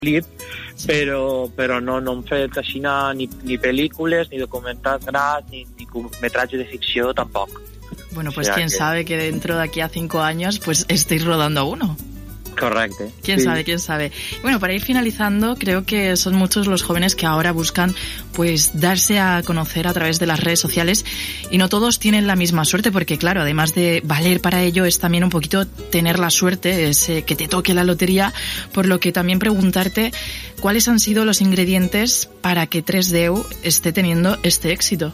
clip, però no hem fet així ni pel·lícules, ni documentals grans, ni curtmetratges de ficció tampoc. Bueno, pues quién sabe que dentro de aquí a 5 años pues estéis rodando uno. Correcto. ¿Quién sabe? Bueno, para ir finalizando, creo que son muchos los jóvenes que ahora buscan pues darse a conocer a través de las redes sociales y no todos tienen la misma suerte porque, claro, además de valer para ello es también un poquito tener la suerte, que te toque la lotería, por lo que también preguntarte cuáles han sido los ingredientes para que 3Deu esté teniendo este éxito.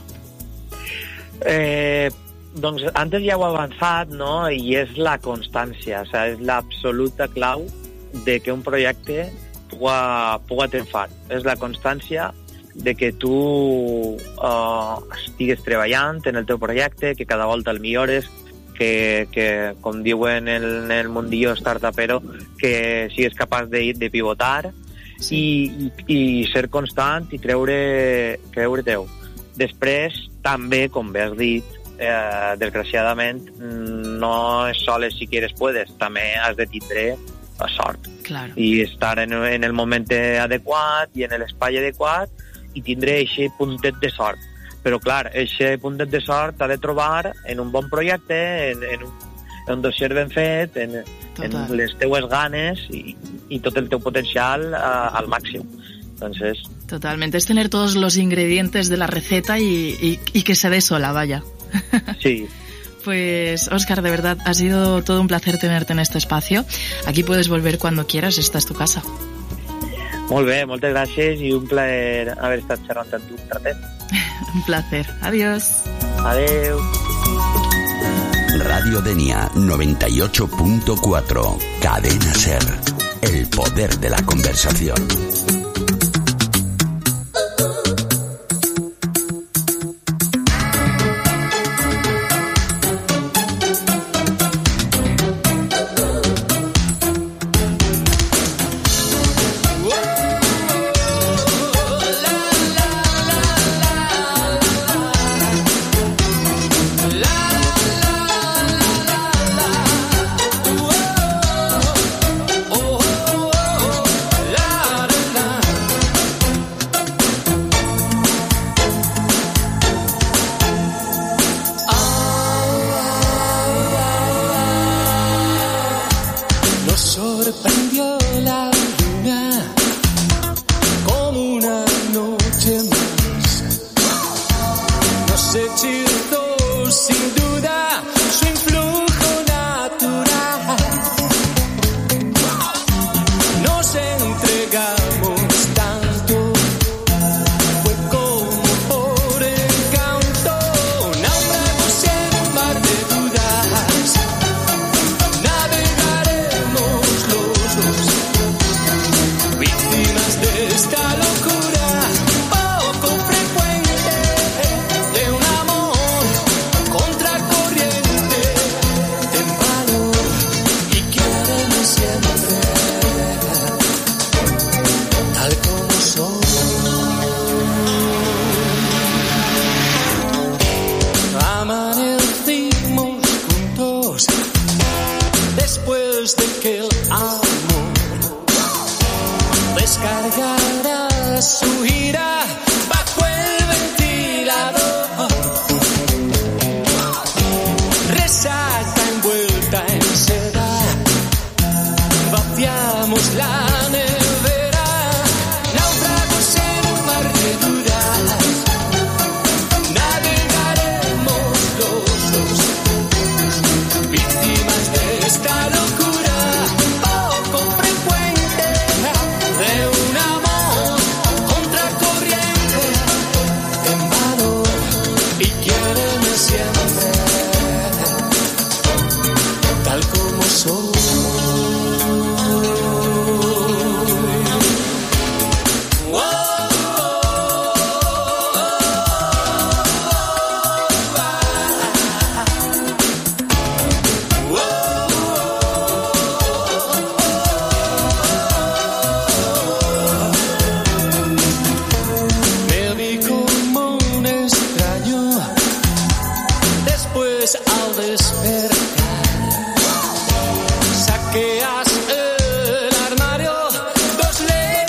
Doncs antes ja ho he avançat, no? I és la constància, o sigui, és l'absoluta clau de que un projecte puga triomfar. És la constància de que tu estigues treballant en el teu projecte, que cada volta el millores, que com diuen en el mundillo startupero, que sigues capaç de pivotar i ser constant i creure-teu. Després, també, com bé has dit, desgraciadament no és soles si quieres puedes, també has de tindre sort, claro, i estar en el moment adequat i en l'espai adequat i tindre aquest puntet de sort, però clar, aquest puntet de sort t'ha de trobar en un bon projecte, en un dossier ben fet, en les teues ganes i tot el teu potencial al màxim. Entonces, totalmente, es tener todos los ingredientes de la receta y que se dé sola, vaya. Sí. Pues Óscar, de verdad, ha sido todo un placer tenerte en este espacio. Aquí puedes volver cuando quieras, esta es tu casa. Molt bé, moltes gràcies i un plaer haver estat xerrant amb tu un ratet. Un placer. Adiós. Adeu. Radio Denia 98.4, Cadena Ser, el poder de la conversación. Descargará su ira